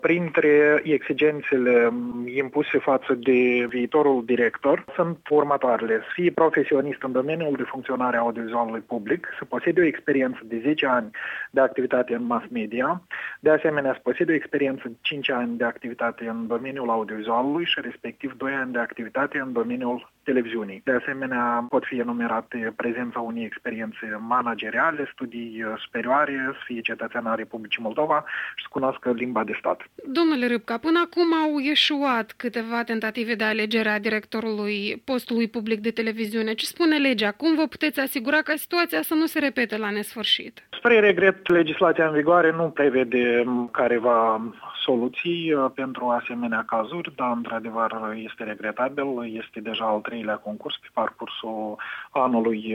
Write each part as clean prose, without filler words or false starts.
Printre exigențele impuse față de viitorul director sunt următoarele. Să fie profesionist în domeniul de funcționare a audiovizualului public, să posede o experiență de 10 ani de activitate în mass media, de asemenea să posede o experiență de 5 ani de activitate în domeniul audiovizualului și respectiv 2 ani de activitate în domeniul televiziunii. De asemenea, pot fi enumerate prezența unei experiențe manageriale, studii superioare, să fie cetățean al Republicii Moldova și să cunoască limba de stat. Domnule Râpca, până acum au eșuat câteva tentative de alegere a directorului postului public de televiziune. Ce spune legea? Cum vă puteți asigura ca situația să nu se repete la nesfârșit? Spre regret, legislația în vigoare nu prevede careva soluții pentru asemenea cazuri, dar într-adevăr este regretabil. Este deja al 3-lea concurs pe parcursul anului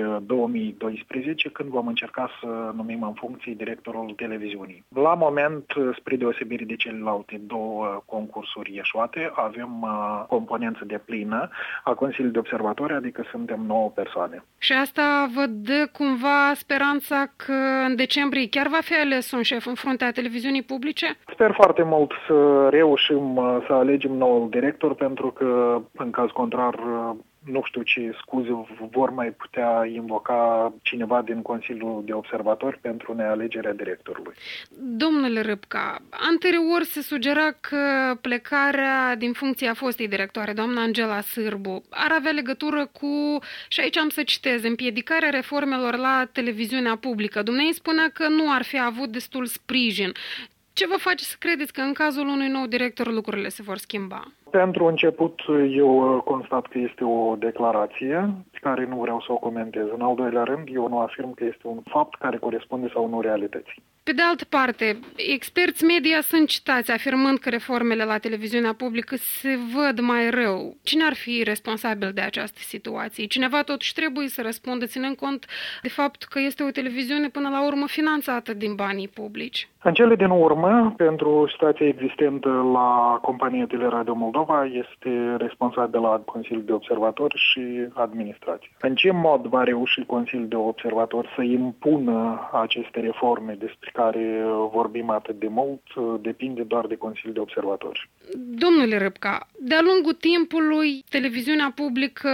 2012, când vom încerca să numim în funcție directorul televiziunii. La moment, spre deosebire de celelalte 2 concursuri eșuate, avem componență deplină a Consiliului de Observatori, adică suntem 9 persoane. Și asta vă dă cumva speranța că în decembrie chiar va fi ales un șef în fruntea televiziunii publice? Sper foarte mult să reușim să alegem noul director, pentru că, în caz contrar, nu știu ce scuze vor mai putea invoca cineva din Consiliul de Observatori pentru nealegerea directorului. Domnule Râpca, anterior se sugera că plecarea din funcția fostei directoare, doamna Angela Sârbu, ar avea legătură cu, și aici am să citez, împiedicarea reformelor la televiziunea publică. Dumnezeu spunea că nu ar fi avut destul sprijin. Ce vă face să credeți că în cazul unui nou director lucrurile se vor schimba? Pentru început, eu constat că este o declarație pe care nu vreau să o comentez. În al doilea rând, eu nu afirm că este un fapt care corespunde sau nu realității. Pe de altă parte, experți media sunt citați afirmând că reformele la televiziunea publică se văd mai rău. Cine ar fi responsabil de această situație? Cineva totuși trebuie să răspundă, ținând cont de fapt că este o televiziune până la urmă finanțată din banii publici. În cele din urmă, pentru situația existentă la compania Teleradio Moldova, este responsabilă Consiliul de Observatori și administrație. În ce mod va reuși Consiliul de Observatori să impună aceste reforme despre care vorbim atât de mult, depinde doar de Consiliul de Observatori. Domnule Râpca, de-a lungul timpului, televiziunea publică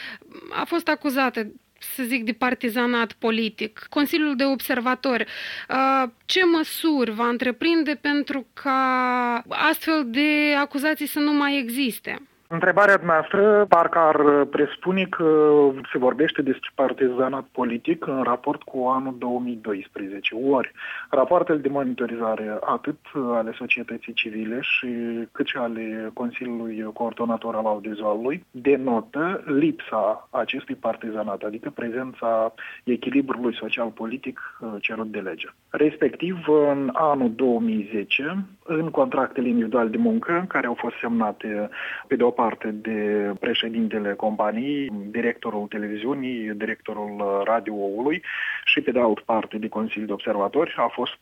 a fost acuzată, să zic, de partizanat politic. Consiliul de Observatori, ce măsuri va întreprinde pentru ca astfel de acuzații să nu mai existe? Întrebarea noastră parcă ar presupune că se vorbește despre partizanat politic în raport cu anul 2012. Ori, rapoartele de monitorizare atât ale societății civile și cât și ale Consiliului Coordonator al Audiovizualului denotă lipsa acestui partizanat, adică prezența echilibrului social-politic cerut de lege. Respectiv, în anul 2010, în contractele individuale de muncă, care au fost semnate pe de o parte de președintele companiei, directorul televiziunii, directorul radioului și pe de altă parte de Consiliul de Observatori, a fost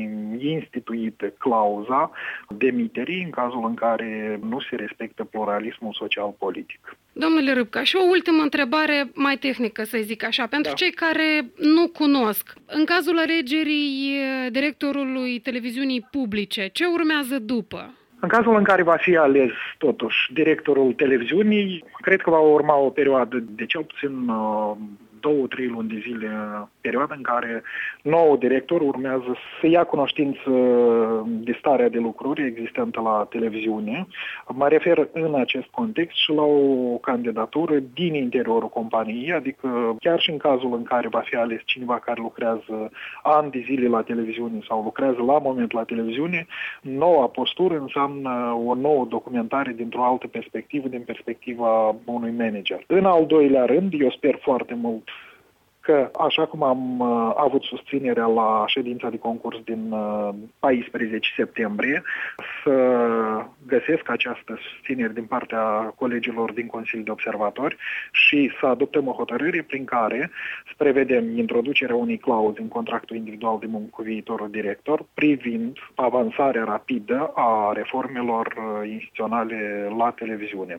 instituită clauza demiterii în cazul în care nu se respectă pluralismul social-politic. Domnule Râpca, și o ultimă întrebare mai tehnică, să zic așa, pentru cei care nu cunosc. În cazul alegerii directorului televiziunii publice, ce urmează după? În cazul în care va fi ales, totuși, directorul televiziunii, cred că va urma o perioadă de cel puțin 2-3 luni de zile, perioada în care nou director urmează să ia cunoștință de starea de lucruri existentă la televiziune. Mă refer în acest context și la o candidatură din interiorul companiei, adică chiar și în cazul în care va fi ales cineva care lucrează ani de zile la televiziune sau lucrează la moment la televiziune, noua postură înseamnă o nouă documentare dintr-o altă perspectivă, din perspectiva unui manager. În al doilea rând, eu sper foarte mult că, așa cum am avut susținerea la ședința de concurs din 14 septembrie, să găsesc această susținere din partea colegilor din Consiliul de Observatori și să adoptăm o hotărâre prin care să prevedem introducerea unei clauze în contractul individual de muncă cu viitorul director privind avansarea rapidă a reformelor instituționale la televiziune.